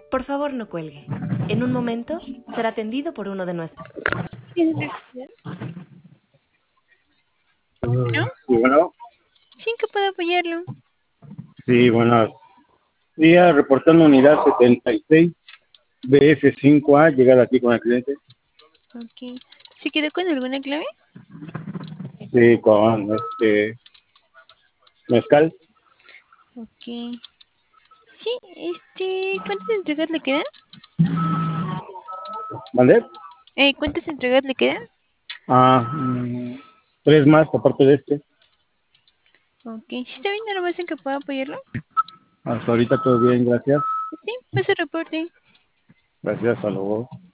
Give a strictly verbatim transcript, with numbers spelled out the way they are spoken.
Por favor, no cuelgue. En un momento será atendido por uno de nuestros. ¿No? Sí, bueno, Sí, que puedo apoyarlo. sí, buenos días, reportando unidad setenta y seis B F cinco A, llegada aquí con el cliente. Ok. ¿Se quedó con alguna clave? Sí, con este mezcal. Ok. Sí, este... ¿Cuántas entregas le quedan? ¿Vale? Eh, ¿cuántas entregas le quedan? Ah, mm, tres más aparte de este. Ok. ¿Sí está bien nada más en que puedo apoyarlo? Hasta ahorita todo bien, gracias. Sí, pues se reporte. Gracias, hasta luego.